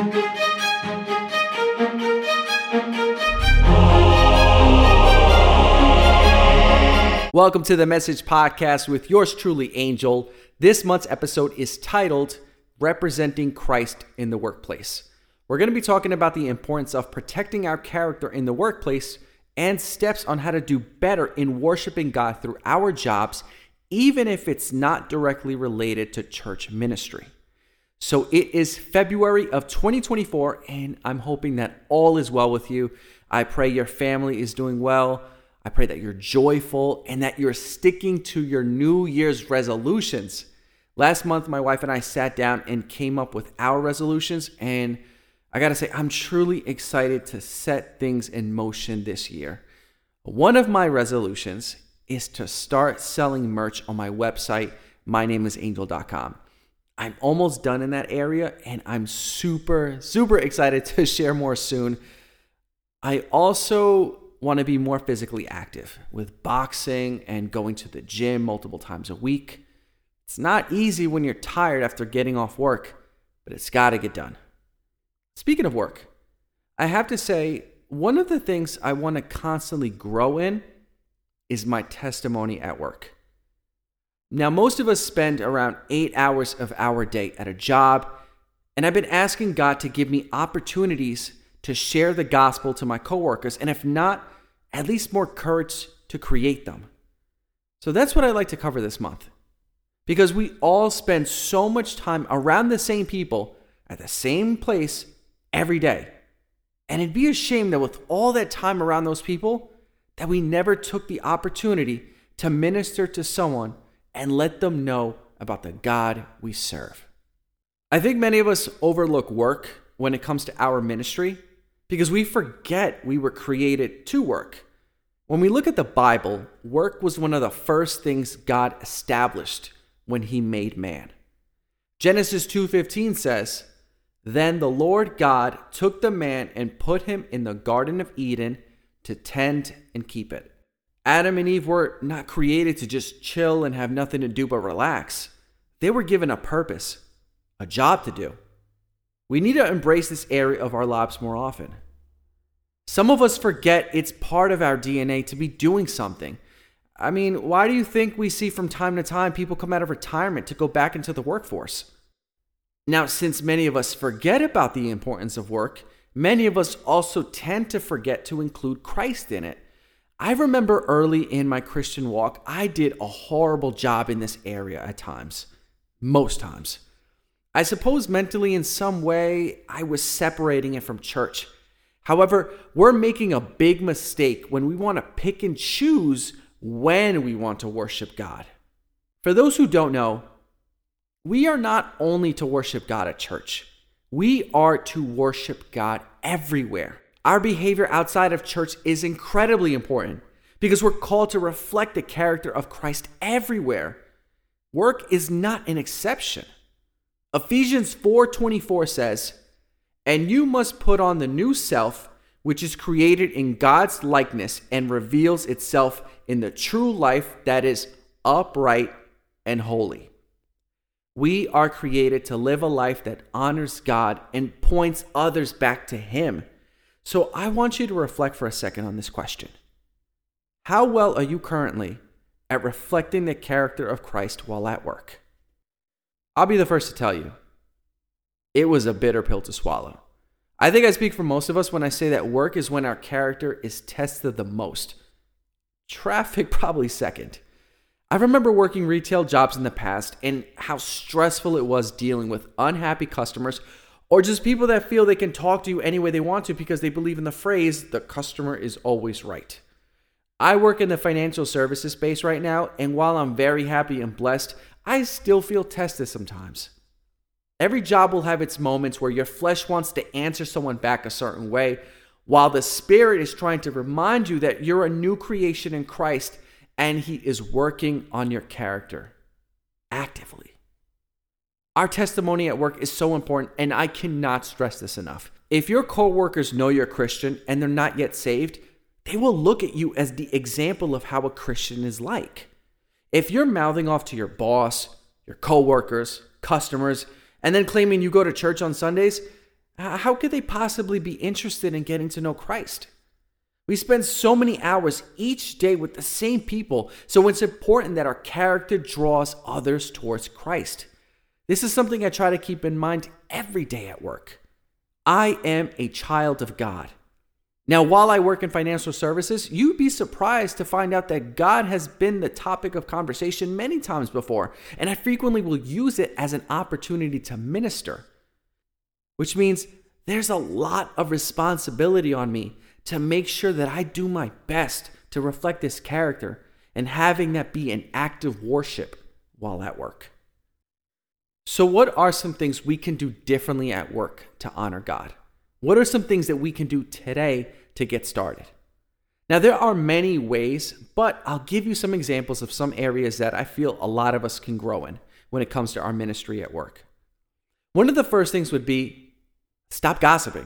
Welcome to the Message Podcast with yours truly, Angel. This month's episode is titled Representing Christ in the Workplace. We're going to be talking about the importance of protecting our character in the workplace and steps on how to do better in worshiping God through our jobs, even if it's not directly related to church ministry. So it is February of 2024, and I'm hoping that all is well with you. I pray your family is doing well. I pray that you're joyful and that you're sticking to your New Year's resolutions. Last month, my wife and I sat down and came up with our resolutions, and I gotta say, I'm truly excited to set things in motion this year. One of my resolutions is to start selling merch on my website, mynamesangel.com. I'm almost done in that area, and I'm super excited to share more soon. I also want to be more physically active with boxing and going to the gym multiple times a week. It's not easy when you're tired after getting off work, but it's got to get done. Speaking of work, I have to say, one of the things I want to constantly grow in is my testimony at work. Now, most of us spend around 8 hours of our day at a job, and I've been asking God to give me opportunities to share the gospel to my coworkers, and if not, at least more courage to create them. So that's what I'd like to cover this month. Because we all spend so much time around the same people at the same place every day. And it'd be a shame that with all that time around those people, that we never took the opportunity to minister to someone and let them know about the God we serve. I think many of us overlook work when it comes to our ministry, because we forget we were created to work. When we look at the Bible, work was one of the first things God established when he made man. Genesis 2:15 says, "Then the Lord God took the man and put him in the Garden of Eden to tend and keep it." Adam and Eve were not created to just chill and have nothing to do but relax. They were given a purpose, a job to do. We need to embrace this area of our lives more often. Some of us forget it's part of our DNA to be doing something. I mean, why do you think we see from time to time people come out of retirement to go back into the workforce? Now, since many of us forget about the importance of work, many of us also tend to forget to include Christ in it. I remember early in my Christian walk, I did a horrible job in this area at times, most times. I suppose mentally in some way, I was separating it from church. However, we're making a big mistake when we want to pick and choose when we want to worship God. For those who don't know, we are not only to worship God at church. We are to worship God everywhere. Our behavior outside of church is incredibly important because we're called to reflect the character of Christ everywhere. Work is not an exception. Ephesians 4:24 says, "And you must put on the new self, which is created in God's likeness and reveals itself in the true life that is upright and holy." We are created to live a life that honors God and points others back to Him. So I want you to reflect for a second on this question. How well are you currently at reflecting the character of Christ while at work? I'll be the first to tell you, it was a bitter pill to swallow. I think I speak for most of us when I say that work is when our character is tested the most. Traffic probably second. I remember working retail jobs in the past and how stressful it was dealing with unhappy customers or just people that feel they can talk to you any way they want to because they believe in the phrase, "the customer is always right." I work in the financial services space right now, and while I'm very happy and blessed, I still feel tested sometimes. Every job will have its moments where your flesh wants to answer someone back a certain way, while the Spirit is trying to remind you that you're a new creation in Christ and He is working on your character actively. Our testimony at work is so important, and I cannot stress this enough. If your coworkers know you're Christian and they're not yet saved, they will look at you as the example of how a Christian is like. If you're mouthing off to your boss, your coworkers, customers, and then claiming you go to church on Sundays, How could they possibly be interested in getting to know Christ? We spend so many hours each day with the same people, so it's important that our character draws others towards Christ. This is something I try to keep in mind every day at work. I am a child of God. Now, while I work in financial services, you'd be surprised to find out that God has been the topic of conversation many times before, and I frequently will use it as an opportunity to minister, which means there's a lot of responsibility on me to make sure that I do my best to reflect this character and having that be an act of worship while at work. So what are some things we can do differently at work to honor God? What are some things that we can do today to get started? Now, there are many ways, but I'll give you some examples of some areas that I feel a lot of us can grow in when it comes to our ministry at work. One of the first things would be stop gossiping.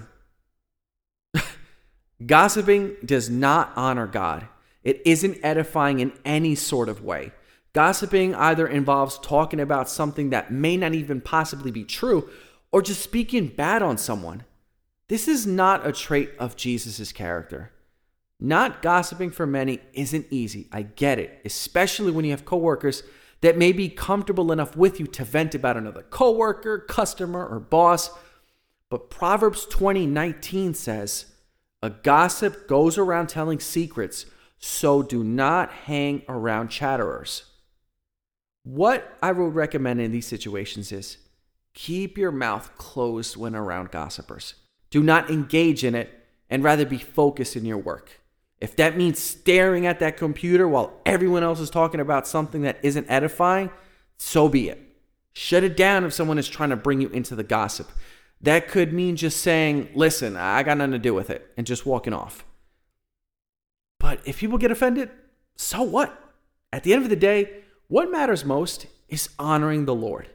Gossiping does not honor God. It isn't edifying in any sort of way. Gossiping either involves talking about something that may not even possibly be true or just speaking bad on someone. This is not a trait of Jesus' character. Not gossiping for many isn't easy. I get it, especially when you have coworkers that may be comfortable enough with you to vent about another coworker, customer, or boss. But Proverbs 20:19 says, "A gossip goes around telling secrets, so do not hang around chatterers." What I would recommend in these situations is keep your mouth closed when around gossipers. Do not engage in it and rather be focused in your work. If that means staring at that computer while everyone else is talking about something that isn't edifying, so be it. Shut it down if someone is trying to bring you into the gossip. That could mean just saying, "Listen, I got nothing to do with it," and just walking off. But if people get offended, so what? At the end of the day, what matters most is honoring the Lord.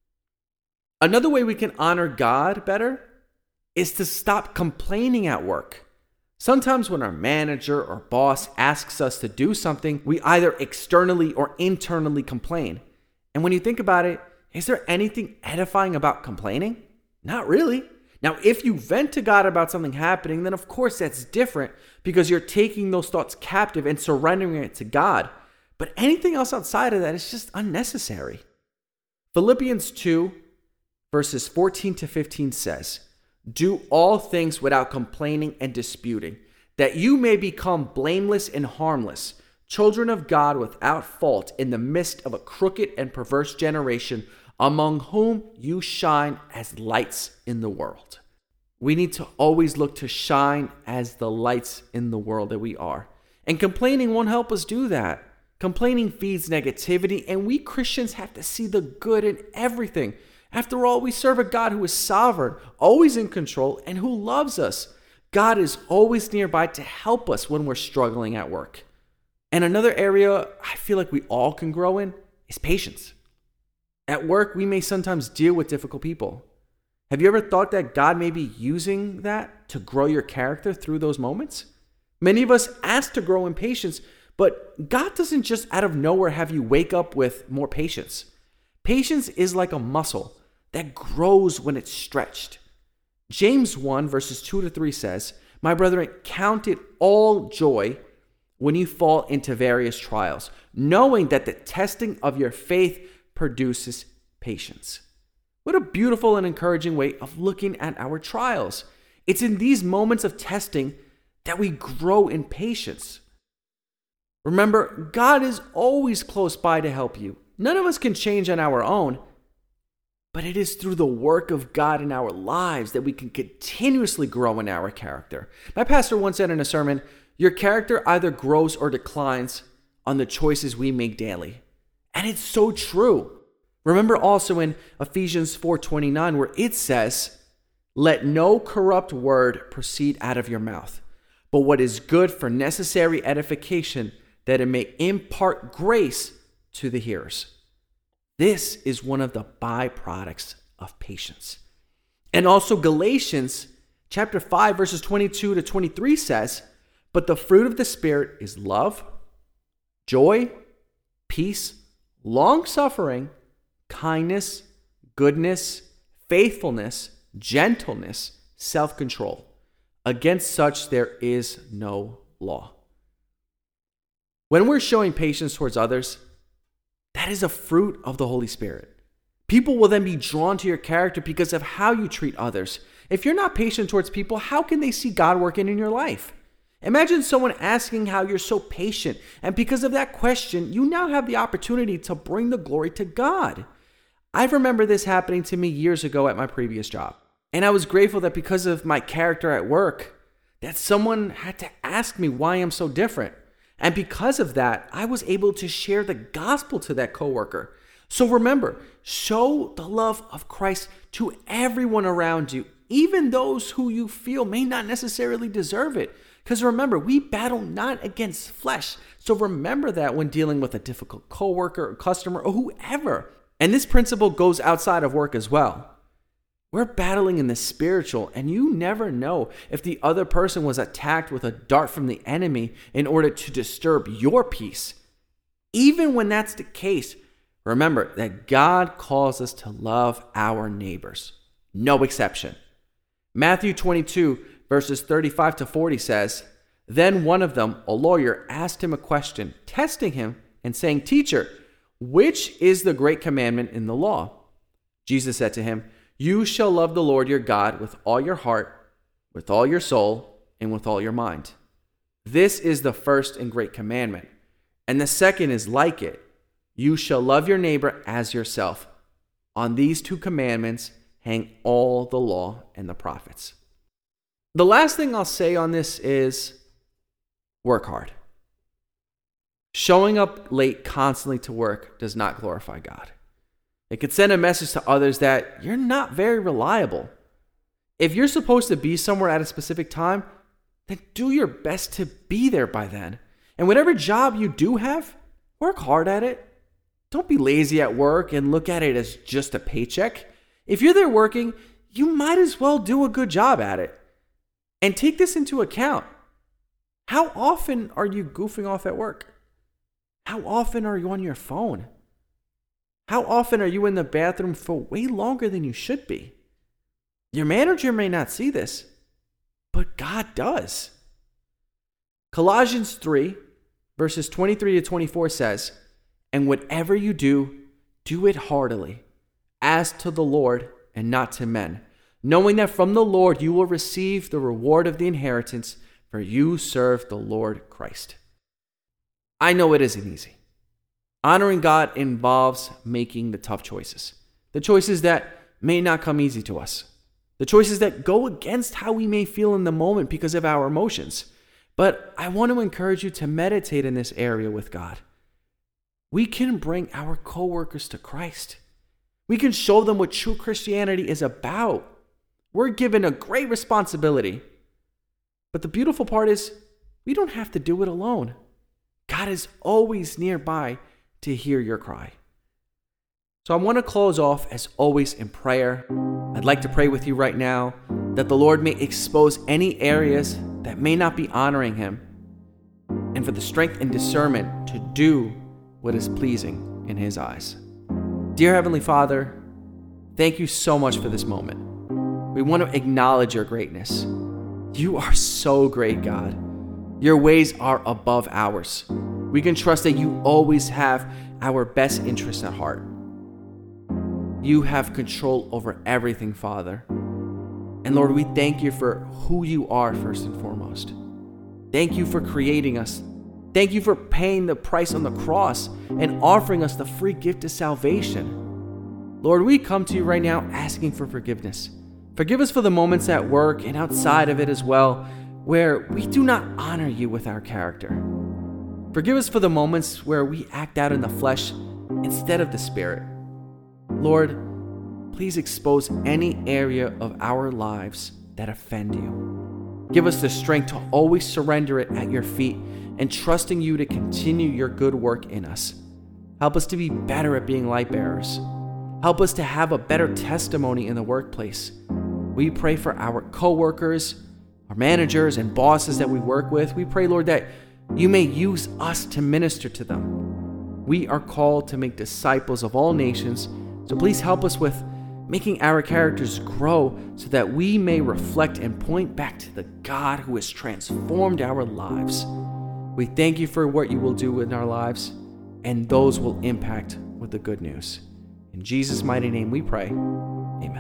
Another way we can honor God better is to stop complaining at work. Sometimes when our manager or boss asks us to do something, we either externally or internally complain. And when you think about it, is there anything edifying about complaining? Not really. Now, if you vent to God about something happening, then of course that's different because you're taking those thoughts captive and surrendering it to God. But anything else outside of that is just unnecessary. Philippians 2, verses 14 to 15 says, "Do all things without complaining and disputing, that you may become blameless and harmless, children of God without fault in the midst of a crooked and perverse generation, among whom you shine as lights in the world." We need to always look to shine as the lights in the world that we are. And complaining won't help us do that. Complaining feeds negativity, and we Christians have to see the good in everything. After all, we serve a God who is sovereign, always in control, and who loves us. God is always nearby to help us when we're struggling at work. And another area I feel like we all can grow in is patience. At work, we may sometimes deal with difficult people. Have you ever thought that God may be using that to grow your character through those moments? Many of us ask to grow in patience, but God doesn't just out of nowhere have you wake up with more patience. Patience is like a muscle that grows when it's stretched. James 1 verses 2 to 3 says, "My brethren, count it all joy when you fall into various trials, knowing that the testing of your faith produces patience." What a beautiful and encouraging way of looking at our trials. It's in these moments of testing that we grow in patience. Remember, God is always close by to help you. None of us can change on our own, but it is through the work of God in our lives that we can continuously grow in our character. My pastor once said in a sermon, "Your character either grows or declines on the choices we make daily." And it's so true. Remember also in Ephesians 4:29 where it says, "Let no corrupt word proceed out of your mouth, but what is good for necessary edification, that it may impart grace to the hearers." This is one of the byproducts of patience. And also Galatians chapter 5 verses 22 to 23 says, "But the fruit of the Spirit is love, joy, peace, long-suffering, kindness, goodness, faithfulness, gentleness, self-control. Against such there is no law. When we're showing patience towards others, that is a fruit of the Holy Spirit. People will then be drawn to your character because of how you treat others. If you're not patient towards people, how can they see God working in your life? Imagine someone asking how you're so patient, and because of that question, you now have the opportunity to bring the glory to God. I remember this happening to me years ago at my previous job, and I was grateful that because of my character at work, that someone had to ask me why I'm so different. And because of that, I was able to share the gospel to that coworker. So remember, show the love of Christ to everyone around you, even those who you feel may not necessarily deserve it. Because remember, we battle not against flesh. So remember that when dealing with a difficult coworker or customer or whoever. And this principle goes outside of work as well. We're battling in the spiritual, and you never know if the other person was attacked with a dart from the enemy in order to disturb your peace. Even when that's the case, remember that God calls us to love our neighbors. No exception. Matthew 22, verses 35 to 40 says, "Then one of them, a lawyer, asked him a question, testing him and saying, 'Teacher, which is the great commandment in the law?' Jesus said to him, 'You shall love the Lord your God with all your heart, with all your soul, and with all your mind. This is the first and great commandment. And the second is like it. You shall love your neighbor as yourself. On these two commandments hang all the law and the prophets.'" The last thing I'll say on this is work hard. Showing up late constantly to work does not glorify God. It could send a message to others that you're not very reliable. If you're supposed to be somewhere at a specific time, then do your best to be there by then. And whatever job you do have, work hard at it. Don't be lazy at work and look at it as just a paycheck. If you're there working, you might as well do a good job at it. And take this into account. How often are you goofing off at work? How often are you on your phone? How often are you in the bathroom for way longer than you should be? Your manager may not see this, but God does. Colossians 3, verses 23 to 24 says, "And whatever you do, do it heartily, as to the Lord and not to men, knowing that from the Lord you will receive the reward of the inheritance, for you serve the Lord Christ." I know it isn't easy. Honoring God involves making the tough choices. The choices that may not come easy to us. The choices that go against how we may feel in the moment because of our emotions. But I want to encourage you to meditate in this area with God. We can bring our coworkers to Christ. We can show them what true Christianity is about. We're given a great responsibility. But the beautiful part is, we don't have to do it alone. God is always nearby to hear your cry. So I want to close off, as always, in prayer. I'd like to pray with you right now that the Lord may expose any areas that may not be honoring Him, and for the strength and discernment to do what is pleasing in His eyes. Dear Heavenly Father, thank you so much for this moment. We want to acknowledge your greatness. You are so great, God. Your ways are above ours. We can trust that you always have our best interests at heart. You have control over everything, Father. And Lord, we thank you for who you are first and foremost. Thank you for creating us. Thank you for paying the price on the cross and offering us the free gift of salvation. Lord, we come to you right now asking for forgiveness. Forgive us for the moments at work and outside of it as well, where we do not honor you with our character. Forgive us for the moments where we act out in the flesh instead of the Spirit. Lord, please expose any area of our lives that offend you. Give us the strength to always surrender it at your feet and trusting you to continue your good work in us. Help us to be better at being light bearers. Help us to have a better testimony in the workplace. We pray for our coworkers, our managers and bosses that we work with. We pray, Lord, that you may use us to minister to them. We are called to make disciples of all nations, so please help us with making our characters grow so that we may reflect and point back to the God who has transformed our lives. We thank you for what you will do in our lives, and those will impact with the good news. In Jesus' mighty name we pray. Amen.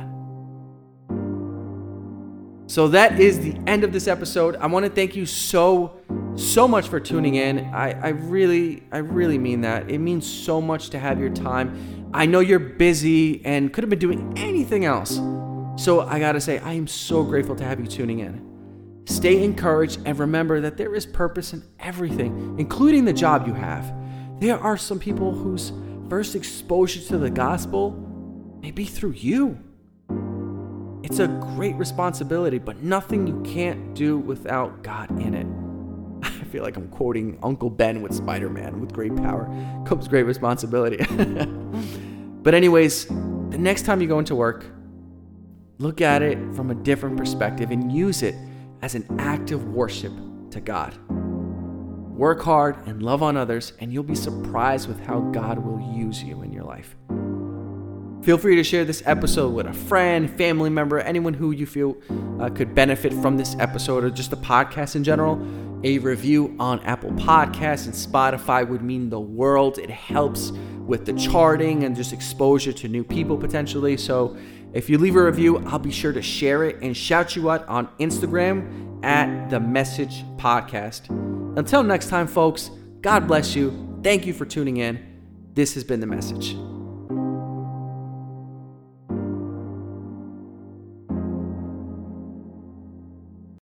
So that is the end of this episode. I want to thank you so much for tuning in. I really mean that. It means so much to have your time. I know you're busy and could have been doing anything else. So I got to say, I am so grateful to have you tuning in. Stay encouraged and remember that there is purpose in everything, including the job you have. There are some people whose first exposure to the gospel may be through you. It's a great responsibility, but nothing you can't do without God in it. I feel like I'm quoting Uncle Ben with Spider-Man. With great power comes great responsibility. But anyways, the next time you go into work, look at it from a different perspective and use it as an act of worship to God. Work hard and love on others, and you'll be surprised with how God will use you in your life. Feel free to share this episode with a friend, family member, anyone who you feel could benefit from this episode or just the podcast in general. A review on Apple Podcasts and Spotify would mean the world. It helps with the charting and just exposure to new people potentially. So if you leave a review, I'll be sure to share it and shout you out on Instagram at The Message Podcast. Until next time, folks, God bless you. Thank you for tuning in. This has been The Message.